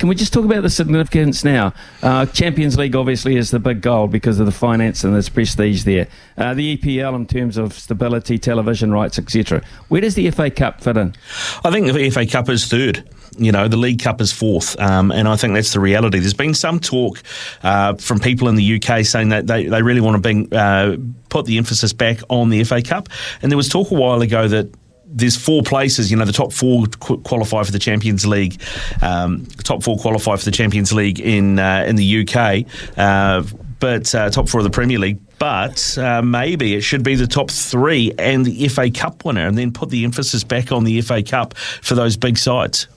can we just talk about the significance now? Champions League obviously is the big goal because of the finance and there's prestige there. The EPL in terms of stability, television rights, etc. Where does the FA Cup fit in? I think the FA Cup is third. You know, the League Cup is fourth, and I think that's the reality. There's been some talk from people in the UK saying that they really want to put the emphasis back on the FA Cup, and there was talk a while ago that there's four places, the top four qualify for the Champions League. Top four qualify for the Champions League in the UK, but top four of the Premier League. But maybe it should be the top three and the FA Cup winner, and then put the emphasis back on the FA Cup for those big sides.